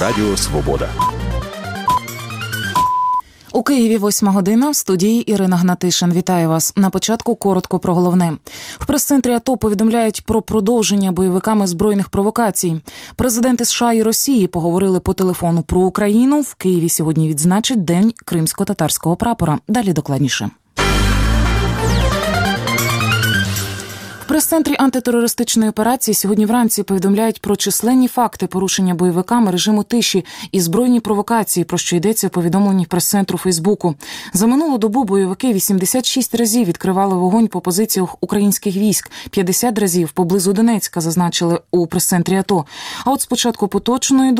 Радіо Свобода. У Києві 8 година, в студії Ірина Гнатишин. Вітаю вас. На початку коротко про головне. В прес-центрі АТО повідомляють про продовження бойовиками збройних провокацій. Президенти США і Росії поговорили по телефону про Україну. В Києві сьогодні відзначать День кримсько-татарського прапора. Далі докладніше. В прес-центрі антитерористичної операції сьогодні вранці повідомляють про численні факти порушення бойовиками режиму тиші і збройні провокації, про що йдеться в повідомленні прес-центру Фейсбуку. За минулу добу бойовики 86 разів відкривали вогонь по позиціях українських військ, 50 разів поблизу Донецька, зазначили у прес-центрі АТО. А от з початку поточної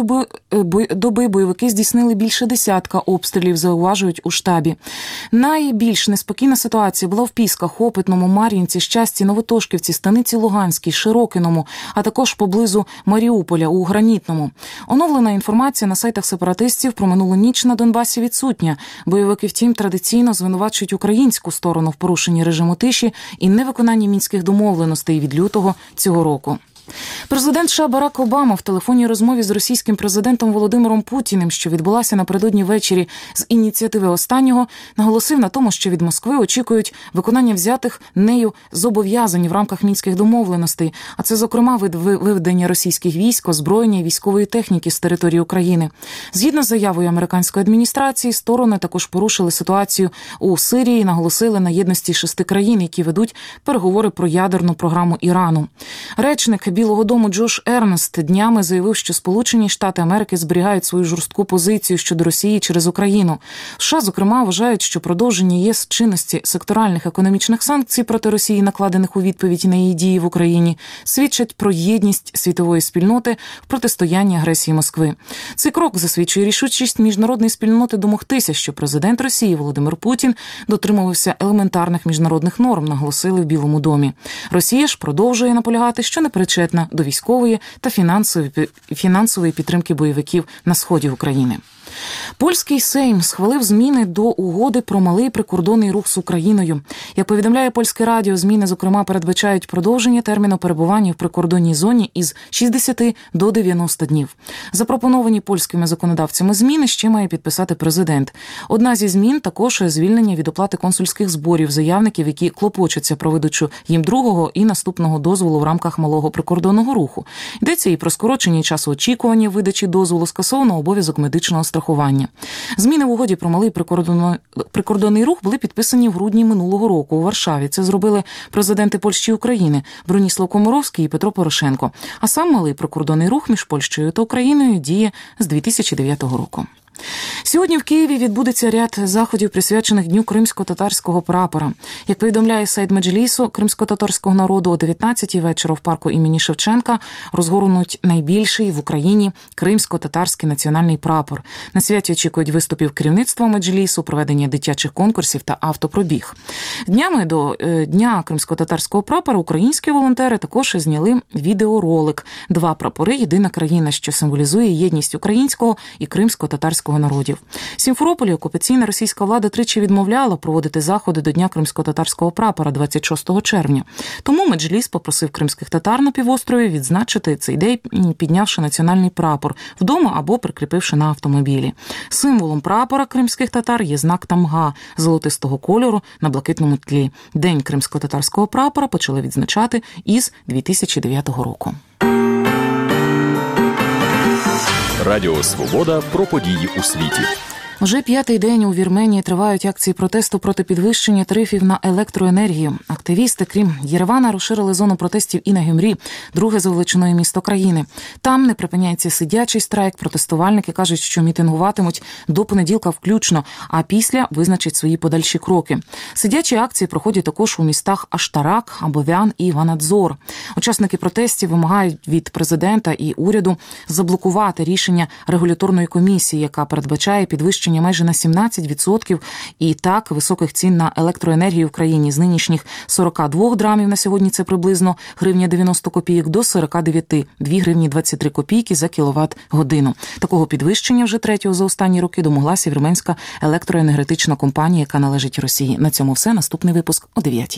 доби бойовики здійснили більше десятка обстрілів, зауважують у штабі. Найбільш неспокійна ситуація була в Пісках, Опитному, Мар'їнці, Щасті, Новотошківці, Станиці Луганській, Широкиному, а також поблизу Маріуполя у Гранітному. Оновлена інформація на сайтах сепаратистів про минулу ніч на Донбасі відсутня. Бойовики, втім, традиційно звинувачують українську сторону в порушенні режиму тиші і невиконанні мінських домовленостей від лютого цього року. Президент США Барак Обама в телефонній розмові з російським президентом Володимиром Путіним, що відбулася напередодні ввечері з ініціативи останнього, наголосив на тому, що від Москви очікують виконання взятих нею зобов'язань в рамках мінських домовленостей, а це, зокрема, виведення російських військ, озброєння і військової техніки з території України. Згідно з заявою американської адміністрації, сторони також порушили ситуацію у Сирії і наголосили на єдності 6 країн, які ведуть переговори про ядерну програму Ірану. Речник Білого дому Джош Ернест днями заявив, що Сполучені Штати Америки зберігають свою жорстку позицію щодо Росії через Україну. США, зокрема, вважають, що продовження ЄС чинності секторальних економічних санкцій проти Росії, накладених у відповідь на її дії в Україні, свідчать про єдність світової спільноти в протистоянні агресії Москви. Цей крок засвідчує рішучість міжнародної спільноти домогтися, що президент Росії Володимир Путін дотримувався елементарних міжнародних норм, наголосили в Білому домі. Росія ж продовжує наполягати, що не причетна до військової та фінансової підтримки бойовиків на сході України. Польський Сейм схвалив зміни до угоди про малий прикордонний рух з Україною. Як повідомляє Польське радіо, зміни, зокрема, передбачають продовження терміну перебування в прикордонній зоні із 60 до 90 днів. Запропоновані польськими законодавцями зміни ще має підписати президент. Одна зі змін – також звільнення від оплати консульських зборів заявників, які клопочуться про видачу їм другого і наступного дозволу в рамках малого прикордонного руху. Йдеться і про скорочення часу очікування видачі дозволу, скасовано обов'язок медичного страхування. Зміни в угоді про малий прикордонний рух були підписані в грудні минулого року у Варшаві. Це зробили президенти Польщі і України Броніслав Комаровський і Петро Порошенко. А сам малий прикордонний рух між Польщею та Україною діє з 2009 року. Сьогодні в Києві відбудеться ряд заходів, присвячених Дню кримсько-татарського прапора. Як повідомляє сайт Меджлісу кримсько-татарського народу, о 19-й вечора в парку імені Шевченка розгорнуть найбільший в Україні кримсько-татарський національний прапор. На святі очікують виступів керівництва Меджлісу, проведення дитячих конкурсів та автопробіг. Днями до Дня кримсько-татарського прапора українські волонтери також зняли відеоролик «Два прапори. Єдина країна», що символізує єдність українського і кримсько-татарського народів. В Сімферополі окупаційна російська влада тричі відмовляла проводити заходи до Дня кримсько-татарського прапора 26 червня. Тому Меджліс попросив кримських татар на півострові відзначити цей день, піднявши національний прапор вдома або прикріпивши на автомобілі. Символом прапора кримських татар є знак тамга золотистого кольору на блакитному тлі. День кримсько-татарського прапора почали відзначати із 2009 року. Радіо Свобода про події у світі. Уже 5-й день у Вірменії тривають акції протесту проти підвищення тарифів на електроенергію. Активісти, крім Єревана, розширили зону протестів і на Гюмрі, друге за величиною місто країни. Там не припиняється сидячий страйк. Протестувальники кажуть, що мітингуватимуть до понеділка включно, а після визначать свої подальші кроки. Сидячі акції проходять також у містах Аштарак, Абовян і Ванадзор. Учасники протестів вимагають від президента і уряду заблокувати рішення регуляторної комісії, яка передбачає підвищення майже на 17% і так високих цін на електроенергію в країні з нинішніх 42 драмів на сьогодні, це приблизно гривня 90 копійок, до 49, 2 гривні 23 копійки за кіловат-годину. Такого підвищення вже третього за останні роки домоглася вірменська електроенергетична компанія, яка належить Росії. На цьому все. Наступний випуск о 9.